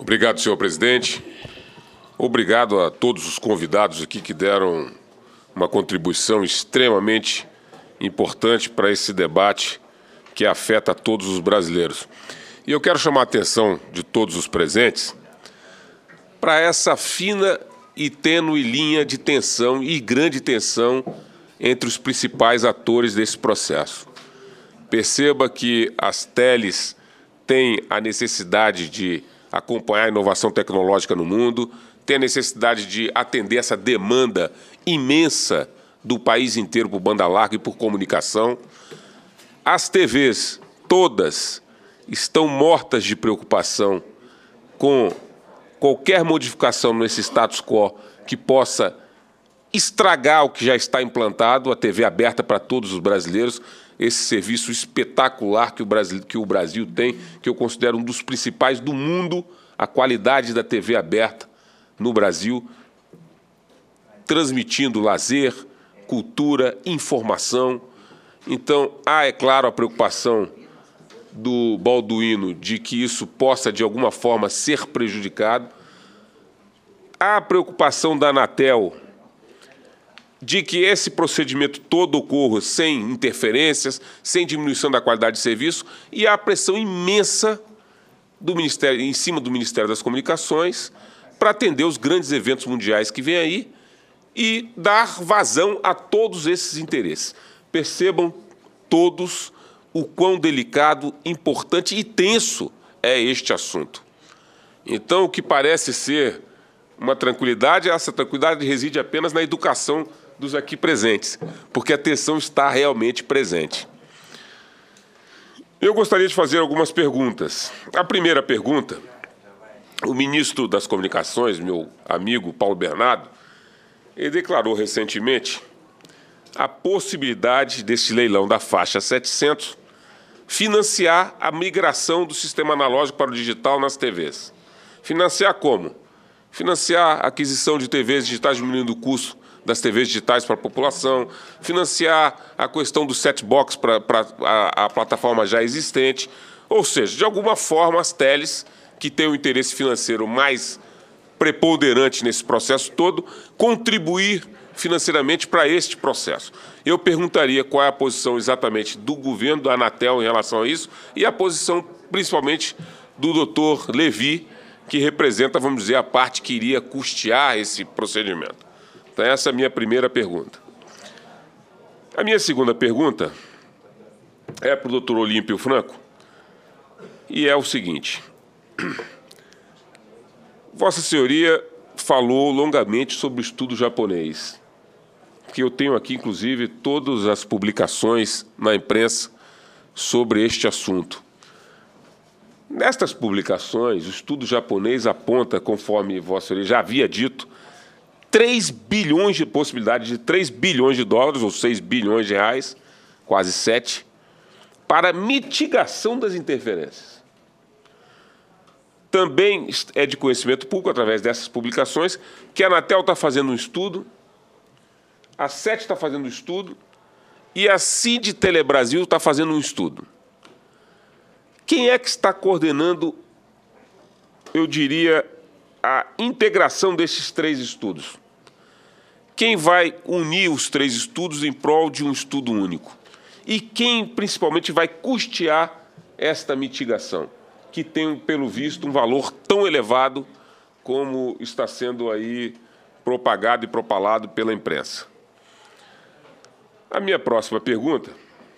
Obrigado, senhor presidente. Obrigado a todos os convidados aqui que deram uma contribuição extremamente importante para esse debate que afeta a todos os brasileiros. E eu quero chamar a atenção de todos os presentes para essa fina e tênue linha de tensão e grande tensão entre os principais atores desse processo. Perceba que as teles têm a necessidade de acompanhar a inovação tecnológica no mundo, têm a necessidade de atender essa demanda imensa do país inteiro por banda larga e por comunicação. As TVs, todas, estão mortas de preocupação com qualquer modificação nesse status quo que possa estragar o que já está implantado, a TV aberta para todos os brasileiros, esse serviço espetacular que o Brasil tem, que eu considero um dos principais do mundo, a qualidade da TV aberta no Brasil, transmitindo lazer, cultura, informação. Então, há, é claro, a preocupação do Balduino de que isso possa, de alguma forma, ser prejudicado. Há a preocupação da Anatel de que esse procedimento todo ocorra sem interferências, sem diminuição da qualidade de serviço, e há a pressão imensa do Ministério, em cima do Ministério das Comunicações para atender os grandes eventos mundiais que vêm aí e dar vazão a todos esses interesses. Percebam todos o quão delicado, importante e tenso é este assunto. Então, o que parece ser uma tranquilidade, essa tranquilidade reside apenas na educação dos aqui presentes, porque a tensão está realmente presente. Eu gostaria de fazer algumas perguntas. A primeira pergunta, o ministro das Comunicações, meu amigo Paulo Bernardo, ele declarou recentemente a possibilidade deste leilão da faixa 700 financiar a migração do sistema analógico para o digital nas TVs. Financiar como? Financiar a aquisição de TVs digitais diminuindo o custo das TVs digitais para a população, financiar a questão do set-box para a plataforma já existente, ou seja, de alguma forma as teles que têm um interesse financeiro mais preponderante nesse processo todo, contribuir financeiramente para este processo. Eu perguntaria qual é a posição exatamente do governo, da Anatel em relação a isso, e a posição principalmente do doutor Levi, que representa, vamos dizer, a parte que iria custear esse procedimento. Então, essa é a minha primeira pergunta. A minha segunda pergunta é para o doutor Olímpio Franco, e é o seguinte. Vossa Senhoria falou longamente sobre o estudo japonês, que eu tenho aqui, inclusive, todas as publicações na imprensa sobre este assunto. Nestas publicações, o estudo japonês aponta, conforme Vossa Senhoria já havia dito, 3 bilhões de possibilidade de 3 bilhões de dólares, ou 6 bilhões de reais, quase 7, para mitigação das interferências. Também é de conhecimento público, através dessas publicações, que a Anatel está fazendo um estudo, a SET está fazendo um estudo e a CID Telebrasil está fazendo um estudo. Quem é que está coordenando, eu diria, a integração desses 3 estudos? Quem vai unir os 3 estudos em prol de um estudo único? E quem, principalmente, vai custear esta mitigação, que tem, pelo visto, um valor tão elevado como está sendo aí propagado e propalado pela imprensa? A minha próxima pergunta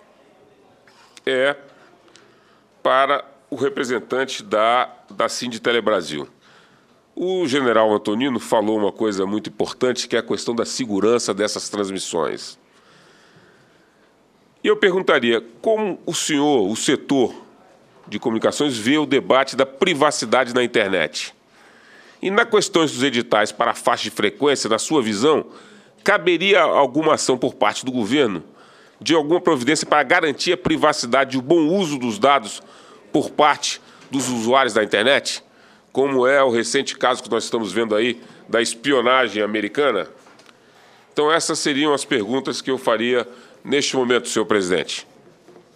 é para o representante da CID Telebrasil. O general Antonino falou uma coisa muito importante, que é a questão da segurança dessas transmissões. E eu perguntaria, como o senhor, o setor de comunicações, vê o debate da privacidade na internet? E na questão dos editais para a faixa de frequência, na sua visão, caberia alguma ação por parte do governo, de alguma providência para garantir a privacidade e o bom uso dos dados por parte dos usuários da internet, como é o recente caso que nós estamos vendo aí da espionagem americana? Então, essas seriam as perguntas que eu faria neste momento, senhor presidente.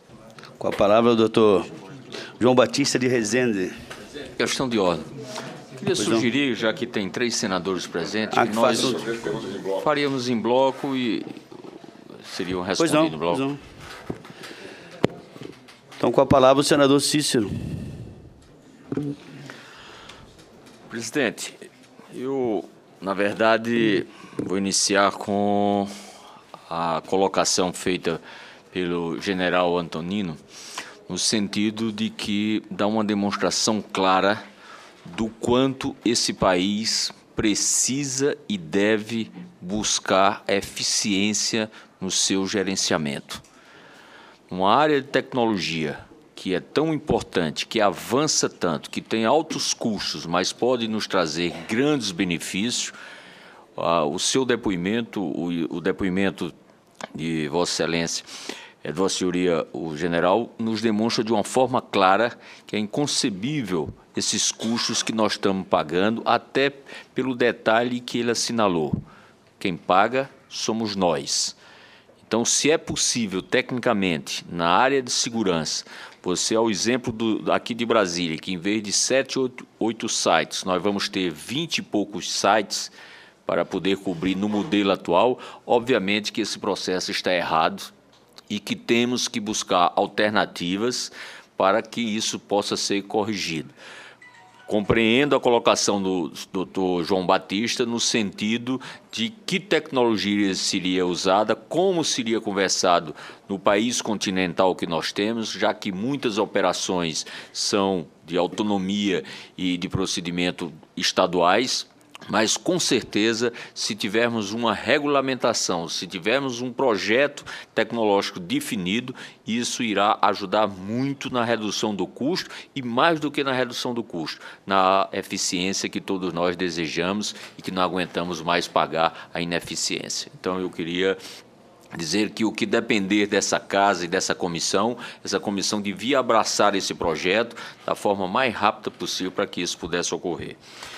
Com a palavra, o doutor João Batista de Rezende. Questão de ordem. Queria sugerir, já que tem 3 senadores presentes, que que nós faríamos em bloco e seriam respondidos em bloco. Pois não. Então, com a palavra, o senador Cícero. Presidente, eu, na verdade, vou iniciar com a colocação feita pelo general Antonino, no sentido de que dá uma demonstração clara do quanto esse país precisa e deve buscar eficiência no seu gerenciamento. Uma área de tecnologia que é tão importante, que avança tanto, que tem altos custos, mas pode nos trazer grandes benefícios, o seu depoimento, o depoimento de Vossa Excelência, de Vossa Senhoria, o general, nos demonstra de uma forma clara que é inconcebível esses custos que nós estamos pagando, até pelo detalhe que ele assinalou. Quem paga somos nós. Então, se é possível, tecnicamente, na área de segurança, você, ao exemplo aqui de Brasília, que em vez de 7, 8 sites, nós vamos ter 20 e poucos sites para poder cobrir no modelo atual, obviamente que esse processo está errado e que temos que buscar alternativas para que isso possa ser corrigido. Compreendo a colocação do Dr. João Batista no sentido de que tecnologia seria usada, como seria conversado no país continental que nós temos, já que muitas operações são de autonomia e de procedimento estaduais. Mas, com certeza, se tivermos uma regulamentação, se tivermos um projeto tecnológico definido, isso irá ajudar muito na redução do custo e, mais do que na redução do custo, na eficiência que todos nós desejamos e que não aguentamos mais pagar a ineficiência. Então, eu queria dizer que o que depender dessa casa e dessa comissão, essa comissão devia abraçar esse projeto da forma mais rápida possível para que isso pudesse ocorrer.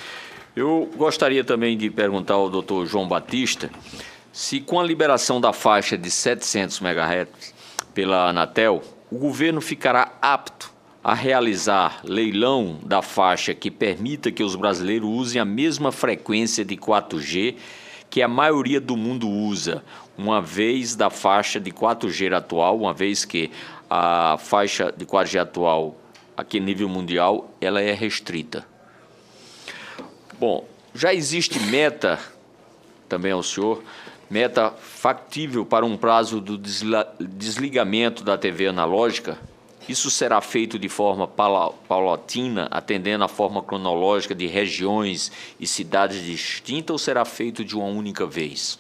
Eu gostaria também de perguntar ao Dr. João Batista se, com a liberação da faixa de 700 MHz pela Anatel, o governo ficará apto a realizar leilão da faixa que permita que os brasileiros usem a mesma frequência de 4G que a maioria do mundo usa, uma vez da faixa de 4G atual, uma vez que a faixa de 4G atual, aqui a nível mundial, ela é restrita. Bom, já existe meta, também ao senhor, meta factível para um prazo do desligamento da TV analógica? Isso será feito de forma paulatina, atendendo à forma cronológica de regiões e cidades distintas, ou será feito de uma única vez?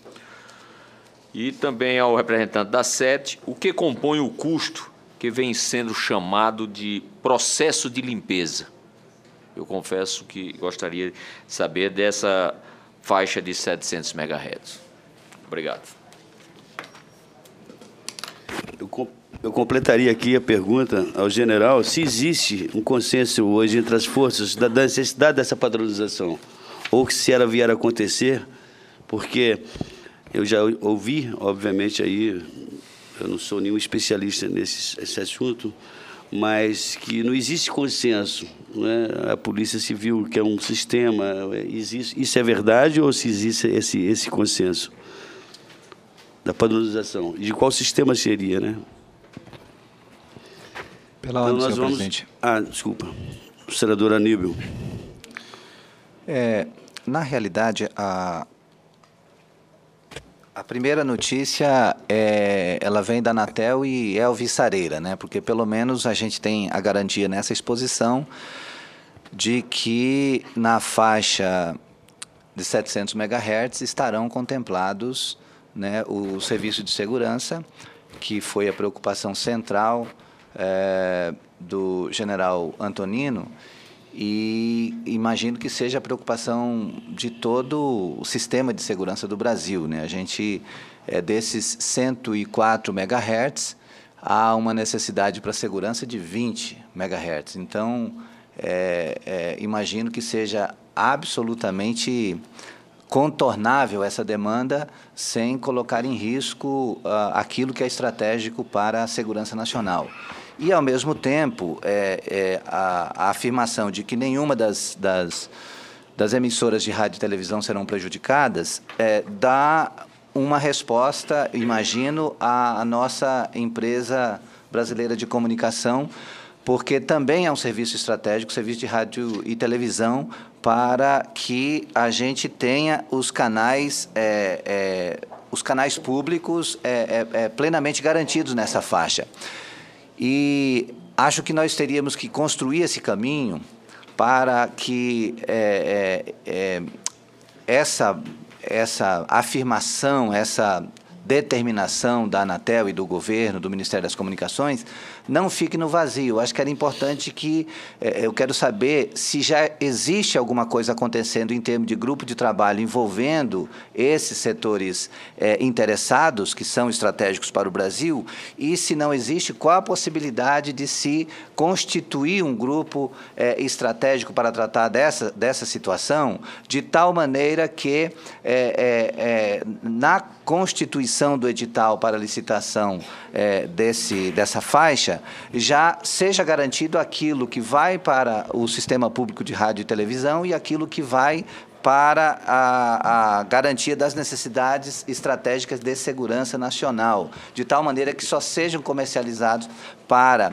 E também ao representante da SET, o que compõe o custo que vem sendo chamado de processo de limpeza? Eu confesso que gostaria de saber dessa faixa de 700 MHz. Obrigado. Eu completaria aqui a pergunta ao general se existe um consenso hoje entre as forças da necessidade dessa padronização, ou que se ela vier a acontecer, porque eu já ouvi, obviamente, aí, eu não sou nenhum especialista nesse assunto, mas que não existe consenso, né? A Polícia Civil, que é um sistema, existe, isso é verdade ou se existe esse consenso da padronização? E de qual sistema seria, né? Pela ordem, então, senhor presidente. Desculpa. O senador Aníbal. Na realidade, a primeira notícia ela vem da Anatel e é alvissareira, né? Porque pelo menos a gente tem a garantia nessa exposição de que na faixa de 700 MHz estarão contemplados, né, o serviço de segurança, que foi a preocupação central do general Antonino, e imagino que seja a preocupação de todo o sistema de segurança do Brasil, né? A gente, desses 104 MHz, há uma necessidade para segurança de 20 MHz. Então, imagino que seja absolutamente contornável essa demanda sem colocar em risco aquilo que é estratégico para a segurança nacional. E, ao mesmo tempo, a afirmação de que nenhuma das emissoras de rádio e televisão serão prejudicadas dá uma resposta, imagino, à nossa empresa brasileira de comunicação, porque também é um serviço estratégico, serviço de rádio e televisão, para que a gente tenha os canais públicos plenamente garantidos nessa faixa. E acho que nós teríamos que construir esse caminho para que essa afirmação, essa determinação da Anatel e do governo, do Ministério das Comunicações, não fique no vazio. Acho que era importante que... eu quero saber se já existe alguma coisa acontecendo em termos de grupo de trabalho envolvendo esses setores interessados, que são estratégicos para o Brasil, e se não existe, qual a possibilidade de se constituir um grupo estratégico para tratar dessa situação, de tal maneira que na constituição do edital para licitação dessa faixa, já seja garantido aquilo que vai para o sistema público de rádio e televisão e aquilo que vai para a garantia das necessidades estratégicas de segurança nacional, de tal maneira que só sejam comercializados para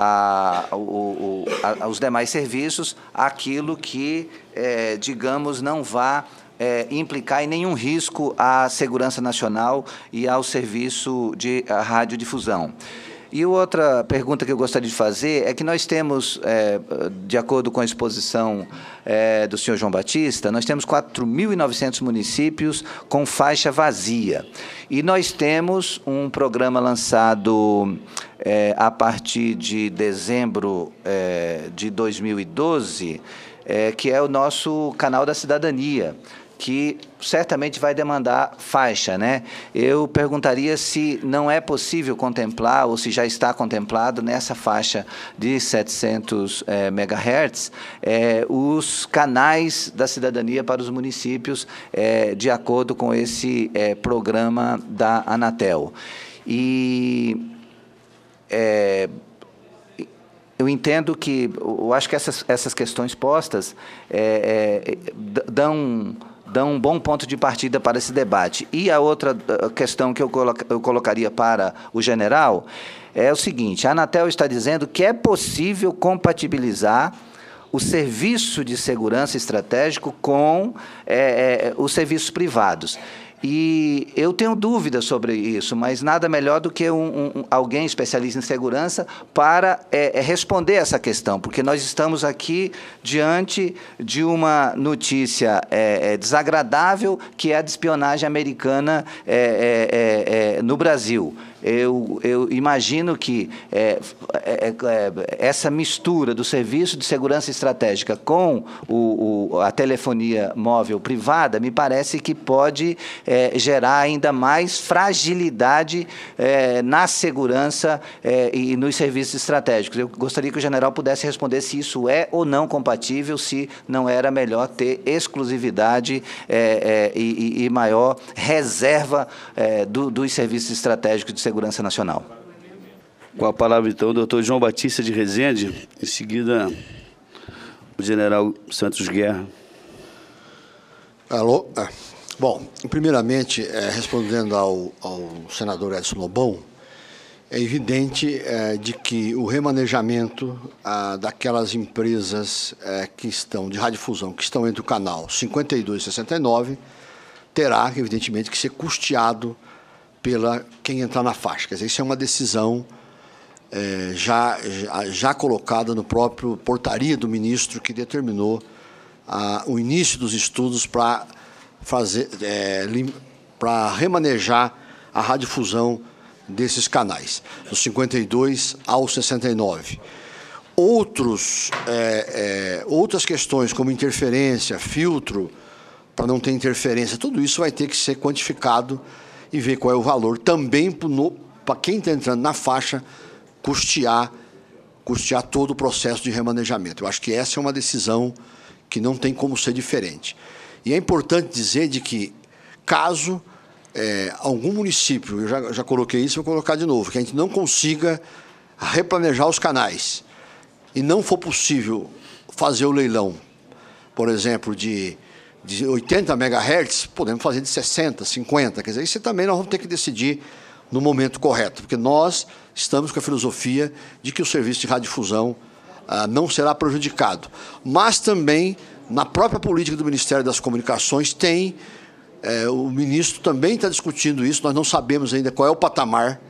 os demais serviços aquilo que, digamos, não vá implicar em nenhum risco à segurança nacional e ao serviço de radiodifusão. E outra pergunta que eu gostaria de fazer é que nós temos, de acordo com a exposição do senhor João Batista, nós temos 4.900 municípios com faixa vazia. E nós temos um programa lançado a partir de dezembro de 2012, que é o nosso Canal da Cidadania, que certamente vai demandar faixa, né? Eu perguntaria se não é possível contemplar, ou se já está contemplado nessa faixa de 700 MHz, os canais da cidadania para os municípios, de acordo com esse programa da Anatel. E eu entendo que, eu acho que essas questões postas dão um bom ponto de partida para esse debate. E a outra questão que eu colocaria para o general é o seguinte: a Anatel está dizendo que é possível compatibilizar o serviço de segurança estratégico com os serviços privados. E eu tenho dúvidas sobre isso, mas nada melhor do que alguém especialista em segurança para responder essa questão, porque nós estamos aqui diante de uma notícia desagradável, que é a de espionagem americana no Brasil. Eu imagino que essa mistura do serviço de segurança estratégica com a telefonia móvel privada me parece que pode gerar ainda mais fragilidade na segurança e nos serviços estratégicos. Eu gostaria que o general pudesse responder se isso é ou não compatível, se não era melhor ter exclusividade e maior reserva dos serviços estratégicos de segurança nacional. Com a palavra, então, o doutor João Batista de Rezende, em seguida, o general Santos Guerra. Alô? Bom, primeiramente, respondendo ao senador Edson Lobão, é evidente de que o remanejamento daquelas empresas que estão de radiodifusão, que estão entre o canal 52 e 69, terá, evidentemente, que ser custeado pela quem entrar na faixa. Quer dizer, isso é uma decisão já colocada no próprio portaria do ministro, que determinou o início dos estudos para remanejar a radiodifusão desses canais, dos 52 ao 69. Outras questões, como interferência, filtro, para não ter interferência, tudo isso vai ter que ser quantificado e ver qual é o valor também para quem está entrando na faixa custear todo o processo de remanejamento. Eu acho que essa é uma decisão que não tem como ser diferente. E é importante dizer de que, caso algum município, eu já coloquei isso, vou colocar de novo, que a gente não consiga replanejar os canais e não for possível fazer o leilão, por exemplo, de 80 MHz, podemos fazer de 60, 50, quer dizer, isso também nós vamos ter que decidir no momento correto, porque nós estamos com a filosofia de que o serviço de radiodifusão não será prejudicado. Mas também, na própria política do Ministério das Comunicações, o ministro também está discutindo isso, nós não sabemos ainda qual é o patamar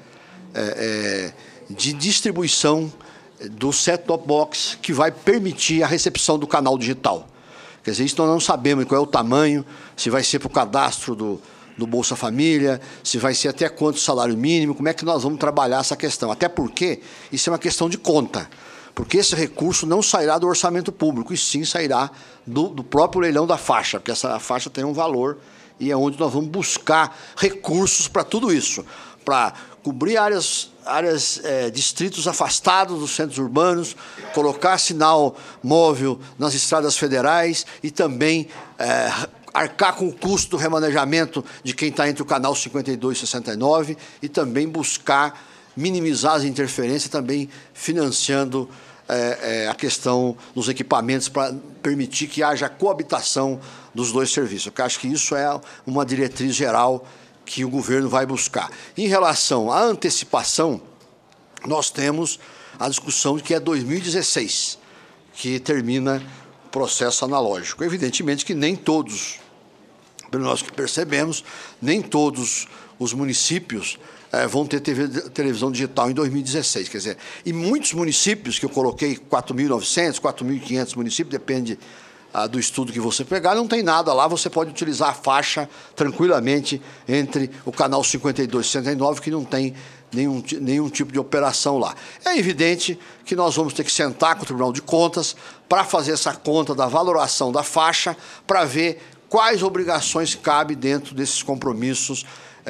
de distribuição do set-top box que vai permitir a recepção do canal digital. Quer dizer, isso nós não sabemos qual é o tamanho, se vai ser para o cadastro do Bolsa Família, se vai ser até quanto salário mínimo, como é que nós vamos trabalhar essa questão. Até porque isso é uma questão de conta, porque esse recurso não sairá do orçamento público, e sim sairá do próprio leilão da faixa, porque essa faixa tem um valor e é onde nós vamos buscar recursos para tudo isso, para cobrir distritos afastados dos centros urbanos, colocar sinal móvel nas estradas federais e também arcar com o custo do remanejamento de quem está entre o canal 52 e 69 e também buscar minimizar as interferências, também financiando a questão dos equipamentos para permitir que haja coabitação dos dois serviços. Eu acho que isso é uma diretriz geral que o governo vai buscar. Em relação à antecipação, nós temos a discussão de que é 2016 que termina o processo analógico. Evidentemente que nem todos, pelo nós que percebemos, nem todos os municípios vão ter televisão digital em 2016. Quer dizer, e muitos municípios, que eu coloquei 4.900, 4.500 municípios, depende do estudo que você pegar, não tem nada lá, você pode utilizar a faixa tranquilamente entre o canal 52 e 69, que não tem nenhum tipo de operação lá. É evidente que nós vamos ter que sentar com o Tribunal de Contas para fazer essa conta da valoração da faixa, para ver quais obrigações cabem dentro desses compromissos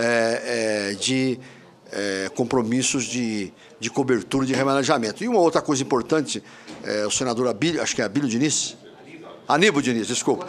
de cobertura de remanejamento. E uma outra coisa importante, o senador Abílio, acho que é Abílio Diniz? Aníbal Diniz, desculpa.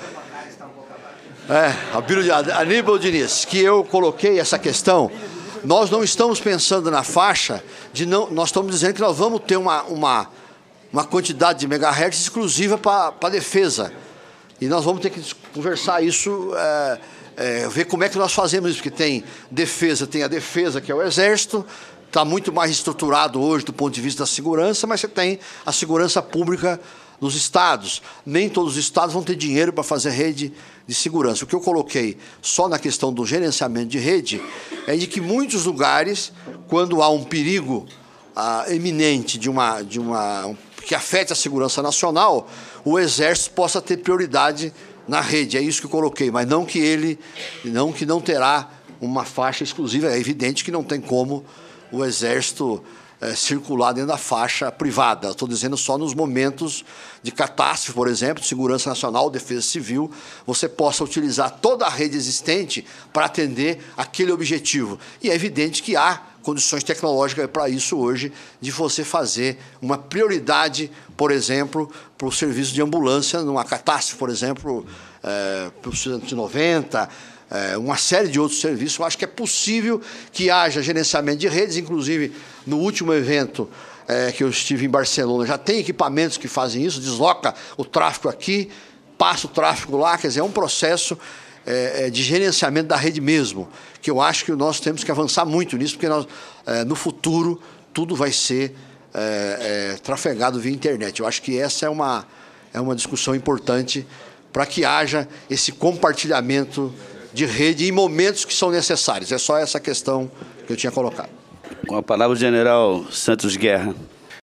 Aníbal Diniz, que eu coloquei essa questão. Nós não estamos pensando na faixa, nós estamos dizendo que nós vamos ter uma quantidade de megahertz exclusiva para a defesa. E nós vamos ter que conversar isso, ver como é que nós fazemos isso, porque tem a defesa, que é o Exército, está muito mais estruturado hoje do ponto de vista da segurança, mas você tem a segurança pública dos estados. Nem todos os estados vão ter dinheiro para fazer rede de segurança. O que eu coloquei só na questão do gerenciamento de rede é de que muitos lugares, quando há um perigo eminente que afete a segurança nacional, o Exército possa ter prioridade na rede. É isso que eu coloquei, mas não que não terá uma faixa exclusiva. É evidente que não tem como o Exército circular dentro da faixa privada. Estou dizendo só nos momentos de catástrofe, por exemplo, de segurança nacional, defesa civil, você possa utilizar toda a rede existente para atender aquele objetivo. E é evidente que há condições tecnológicas para isso hoje, de você fazer uma prioridade, por exemplo, para o serviço de ambulância, numa catástrofe, por exemplo, para o 190, uma série de outros serviços. Eu acho que é possível que haja gerenciamento de redes, inclusive no último evento que eu estive em Barcelona, já tem equipamentos que fazem isso, desloca o tráfego aqui, passa o tráfego lá, quer dizer, é um processo de gerenciamento da rede mesmo, que eu acho que nós temos que avançar muito nisso, porque no futuro tudo vai ser trafegado via internet. Eu acho que essa é uma discussão importante para que haja esse compartilhamento de rede em momentos que são necessários. É só essa questão que eu tinha colocado. Com a palavra o general Santos Guerra.